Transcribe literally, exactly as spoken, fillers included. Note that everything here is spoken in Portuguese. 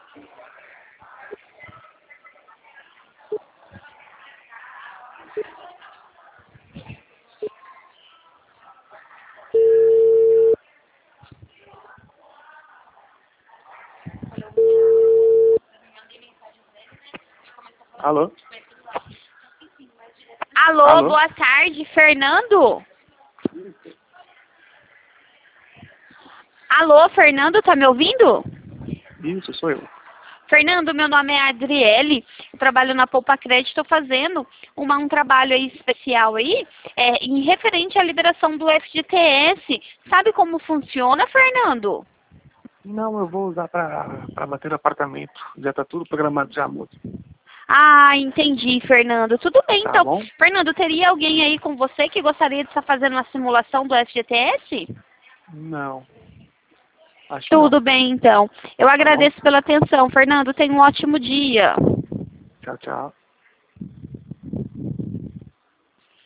Alô? Alô, Alô? boa tarde, Fernando? Alô, Fernando, tá me ouvindo? Isso, sou eu. Fernando, meu nome é Adriele, eu trabalho na Poupa Crédito, estou fazendo uma, um trabalho aí especial aí, é, em referente à liberação do F G T S. Sabe como funciona, Fernando? Não, eu vou usar pra, pra bater no apartamento. Já tá tudo programado já, moço. Ah, entendi, Fernando. Tudo bem, Tá então. bom? Fernando, teria alguém aí com você que gostaria de estar fazendo uma simulação do F G T S? Não. Acho não. Tudo bem, então. Eu Tá bom? agradeço pela atenção. Fernando, tenha um ótimo dia. Tchau, tchau.